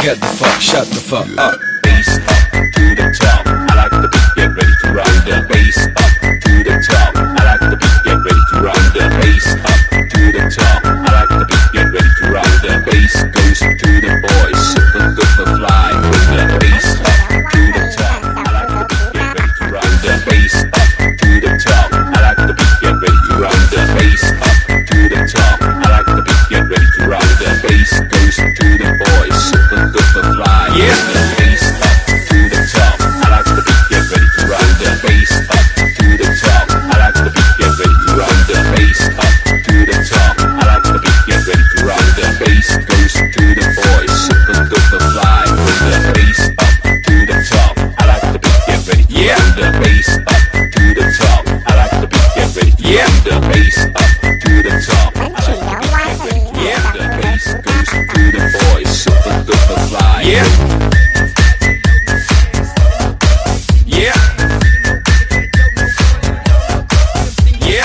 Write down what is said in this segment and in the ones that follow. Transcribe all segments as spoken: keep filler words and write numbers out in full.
Get the fuck, shut the fuck up. Bass up to the top. I like the beat, get ready to rock the bass up to the top. I like the beat, get ready to rock the bass up to the top. I like the beat, get ready to rock the bass goes to the boys. Super duper fly with the bass up to the top. I like the beat, get ready to rock the bass up to the top. I like the beat, get ready to rock the bass up to the top. I like the beat, get ready to rock the bass goes to the boys. Super duper fly with the bass up to the top. I like the beat, get ready to rock the bass up to the top. I like the beat, get ready to rock the bass up to the top. I like the beat, get ready to rock the bass goes to the boys. Super duper fly with the bass up to the top. I like the beat, get ready to Yeah. rock the bass up to the top. I like the beat, get ready to Yeah. rock the bass up to the top. I like the beat, get ready to Yeah. rock the bass goes to the boys. Super duper fly. Yeah. Yeah. Yeah.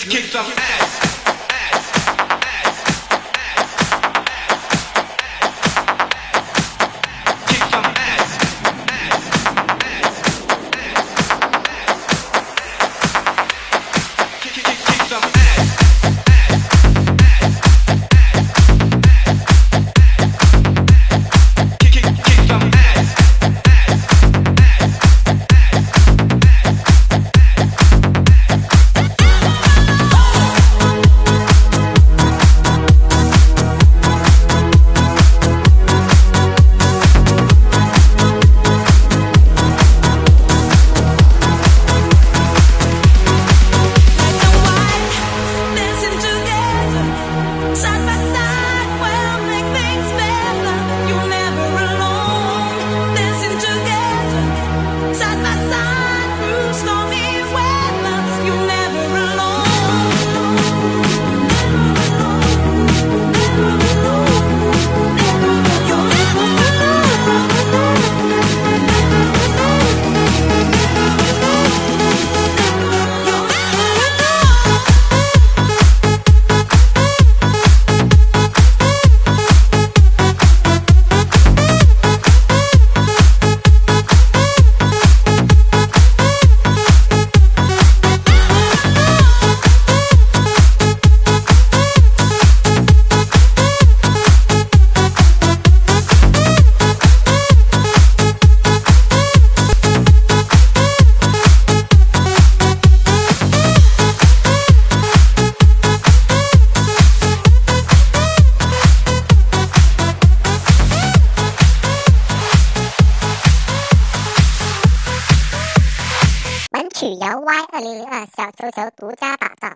kick some ass. 曲摇 Y 二零零二小球球独家打造。